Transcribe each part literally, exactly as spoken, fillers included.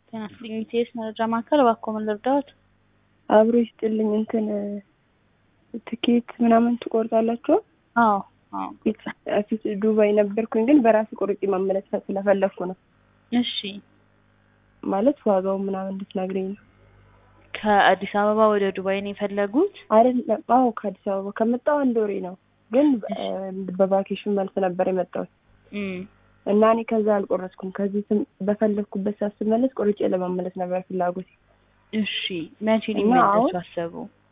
ጤናስጥልኝ መረጃ ማዕከል እባክዎ ምን ልርዳዎት? አብሮ ይስጥልኝ እንትን ትኬት ምናምን ትቆርጣላችሁ? አዎ አዎ። ፊት ዱባይ ነበርኩኝ ግን በራሴ ቆርጬ መመለስ ስለፈለኩ ነው። እሺ ማለት ዋጋው ምናምን እንድትነግሪኝ ነው። ከአዲስ አበባ ወደ ዱባይ ነው የፈለጉት? አይደለም። አዎ ከአዲስ አበባ ከመጣሁ አንድ ወሬ ነው ግን በቫኬሽን መልስ ነበር የመጣሁት እና እኔ ከዛ አልቆረጥኩም። ከዚህ በፈለኩበት ሰዓት ስመለስ ቆርጬ ለመመለስ ነበር ፍላጎቴ። እሺ መቼ ሊመለሱ አሰቡ?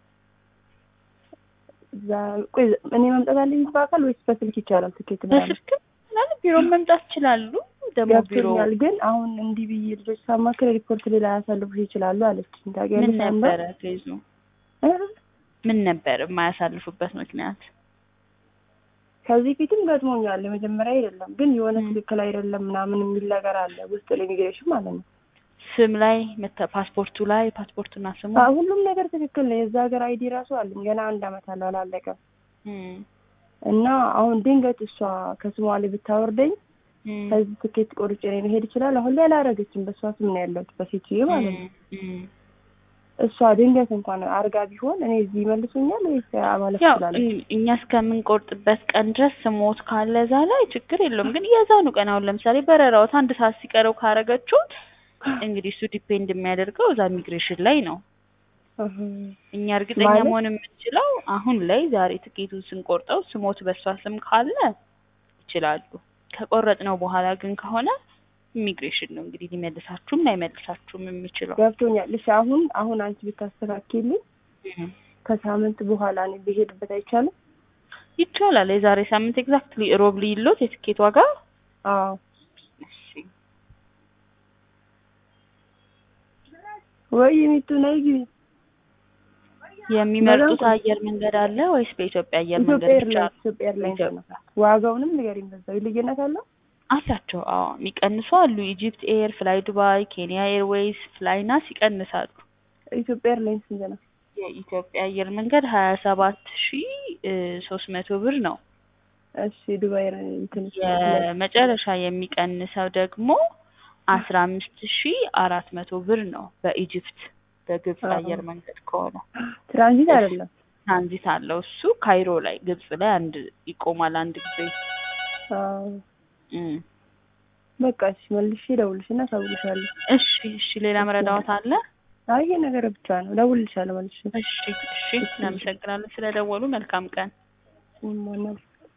ቆይ እኔ መምጣት አለብኝ በአካል ወይስ በስልክ ይቻላል? ትኬት በስልክ ማለት ቢሮ መምጣት ይችላሉ። ደግሞ ቢሮ ግን አሁን እንዲህ ብዬ ልጆች ሳማክር ሪፖርት ሌላ ያሳልፉ ይችላሉ አለች። ታገኝ ምን ነበር ተይዙ? ምን ነበር የማያሳልፉበት ምክንያት? ከዚህ ፊትም ገጥሞኛል። መጀመሪያ አይደለም ግን የሆነ ትክክል አይደለም ምናምን የሚል ነገር አለ ውስጥ ለኢሚግሬሽን ማለት ነው። ስም ላይ ፓስፖርቱ ላይ ፓስፖርቱና ስሙ ሁሉም ነገር ትክክል ነው። የዛ ሀገር አይዲ ራሱ አለኝ። ገና አንድ አመት አለው አላለቀም። እና አሁን ድንገት እሷ ከስሟ ላይ ብታወርደኝ ከዚህ ትኬት ቆርጬ ነው መሄድ ይችላል። አሁን ላይ አላረገችም። በሷ ስም ነው ያለው በሴትዬ ማለት ነው። እሷ ድንገት እንኳን አርጋ ቢሆን እኔ እዚህ መልሶኛል ወይስ አማለት ይችላል? እኛ እስከምንቆርጥበት ቀን ድረስ ስሞት ካለ እዛ ላይ ችግር የለውም። ግን የዛኑ ቀን አሁን ለምሳሌ በረራውት አንድ ሰዓት ሲቀረው ካረገችው እንግዲህ እሱ ዲፔንድ የሚያደርገው እዛ ኢሚግሬሽን ላይ ነው። እኛ እርግጠኛ መሆን የምንችለው አሁን ላይ ዛሬ ትኬቱን ስንቆርጠው ስሞት በሷ ስም ካለ ይችላሉ። ከቆረጥነው በኋላ ግን ከሆነ ኢሚግሬሽን ነው እንግዲህ ሊመልሳችሁም ላይመልሳችሁም የሚችለው። ገብቶኛል። እሺ አሁን አሁን አንቺ ብታስተካክልኝ ከሳምንት በኋላ ነው ቢሄድበት አይቻልም? ይቻላል። የዛሬ ሳምንት ኤግዛክትሊ ሮብ ሊሎት የትኬት ዋጋ? አዎ እሺ ወይ የሚቱ ነይ ግቢ። የሚመርጡት አየር መንገድ አለ ወይስ በኢትዮጵያ አየር መንገድ ብቻ? ኢትዮጵያ ኤርላይንስ ነው። ዋጋውንም ንገሪኝ በዛው ልዩነት አለው? አላቸው። አዎ የሚቀንሱ አሉ። ኢጂፕት ኤር፣ ፍላይ ዱባይ፣ ኬንያ ኤርዌይስ፣ ፍላይናስ ይቀንሳሉ። ኢትዮጵያ ኤርላይንስ ስንት ነው? የኢትዮጵያ አየር መንገድ ሀያ ሰባት ሺህ ሶስት መቶ ብር ነው። እሺ ዱባይ እንትን የመጨረሻ የሚቀንሰው ደግሞ አስራ አምስት ሺህ አራት መቶ ብር ነው በኢጂፕት በግብጽ አየር መንገድ ከሆነ። ትራንዚት አይደለም? ትራንዚት አለው። እሱ ካይሮ ላይ ግብጽ ላይ አንድ ይቆማል አንድ ጊዜ። አዎ በቃ እሺ መልሼ እደውልልሽና ታውቁሻለሁ። እሺ እሺ። ሌላ መረዳት አለ? አይ ይሄ ነገር ብቻ ነው። እደውልልሻለሁ መልሼ። እሺ እሺ። እናመሰግናለን ስለደወሉ። መልካም ቀን።